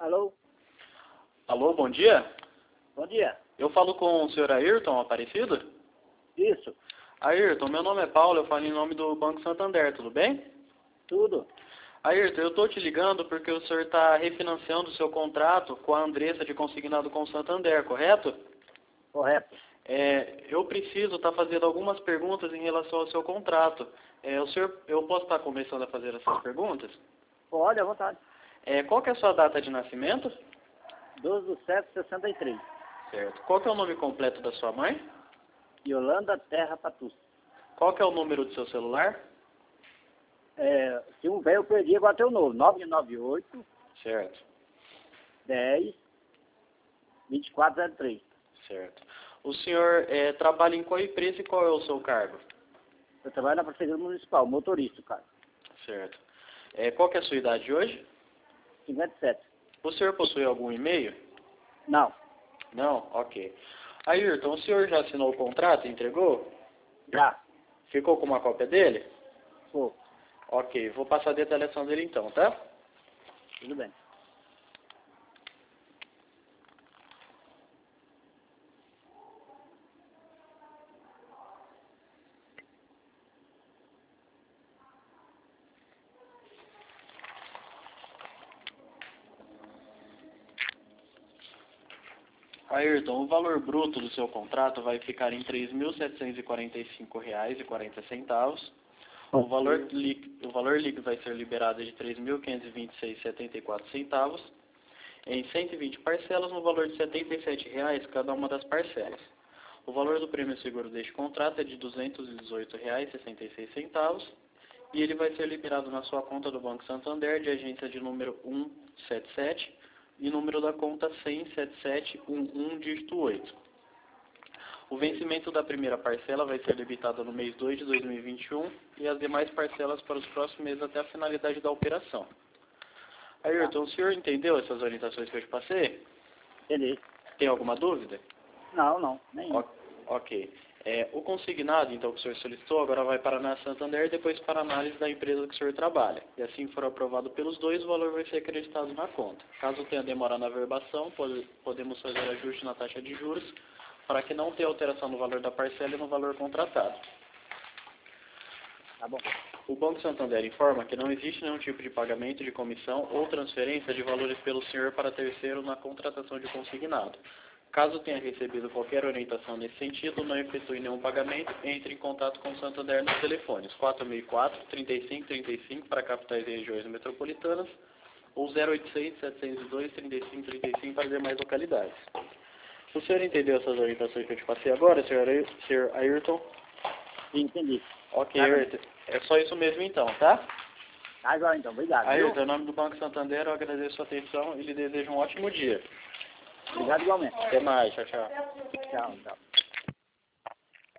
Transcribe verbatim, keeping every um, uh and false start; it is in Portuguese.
Alô? Alô, bom dia. Bom dia. Eu falo com o senhor Ayrton Aparecido? Isso. Ayrton, meu nome é Paulo, eu falo em nome do Banco Santander, tudo bem? Tudo. Ayrton, eu estou te ligando porque o senhor está refinanciando o seu contrato com a Andressa de consignado com o Santander, correto? Correto. É, eu preciso estar fazendo algumas perguntas em relação ao seu contrato. É, o senhor, eu posso estar começando a fazer essas perguntas? Pode, à vontade. É, qual que é a sua data de nascimento? doze de setembro de sessenta e três. Certo. Qual que é o nome completo da sua mãe? Yolanda Terra Patus. Qual que é o número do seu celular? É, se um velho eu perdi, agora tem o novo. nove nove oito, Certo. dez, vinte e quatro zero três. Certo. O senhor é, trabalha em qual empresa e qual é o seu cargo? Eu trabalho na Prefeitura Municipal, motorista, cara. Certo. É, qual que é a sua idade hoje? cinquenta e sete. O senhor possui algum e-mail? Não. Não? Ok. Ayrton, o senhor já assinou o contrato e entregou? Já. Ficou com uma cópia dele? Pô, Ok, vou passar a detalhação dele então, tá? tudo bem. Ayrton, o valor bruto do seu contrato vai ficar em três mil setecentos e quarenta e cinco reais e quarenta centavos. O valor, lí- o valor líquido vai ser liberado de três mil quinhentos e vinte e seis reais e setenta e quatro centavos em cento e vinte parcelas no valor de setenta e sete reais cada uma das parcelas. O valor do prêmio seguro deste contrato é de duzentos e dezoito reais e sessenta e seis centavos e ele vai ser liberado na sua conta do Banco Santander de agência de número cento e setenta e sete e número da conta cem, setenta e sete, onze, dígito oito. O vencimento da primeira parcela vai ser debitado no mês dois de dois mil e vinte e um e as demais parcelas para os próximos meses até a finalidade da operação. Ayrton, o senhor entendeu essas orientações que eu te passei? Entendi. Tem alguma dúvida? Não, não. Nenhum. O- Ok. É, o consignado, então, que o senhor solicitou, agora vai para a Santander e depois para a análise da empresa que o senhor trabalha. E assim for aprovado pelos dois, o valor vai ser acreditado na conta. Caso tenha demora na verbação, pode, podemos fazer ajuste na taxa de juros para que não tenha alteração no valor da parcela e no valor contratado. Tá bom. O Banco Santander informa que não existe nenhum tipo de pagamento de comissão ou transferência de valores pelo senhor para terceiro na contratação de consignado. Caso tenha recebido qualquer orientação nesse sentido, não efetue nenhum pagamento, entre em contato com o Santander nos telefones quatro mil e quatro, trinta e cinco, trinta e cinco para capitais e regiões metropolitanas ou zero oitocentos, setecentos e dois, trinta e cinco, trinta e cinco para demais localidades. O senhor entendeu essas orientações que eu te passei agora, senhor Ay- senhor Ayrton? Entendi. Ok, Tá bem. Ayrton. É só isso mesmo então, tá? Tá agora então. Obrigado. viu? Ayrton, em nome do Banco Santander, eu agradeço a sua atenção e lhe desejo um ótimo dia. Obrigado igualmente. Até mais, tchau, tchau. Tchau, tchau.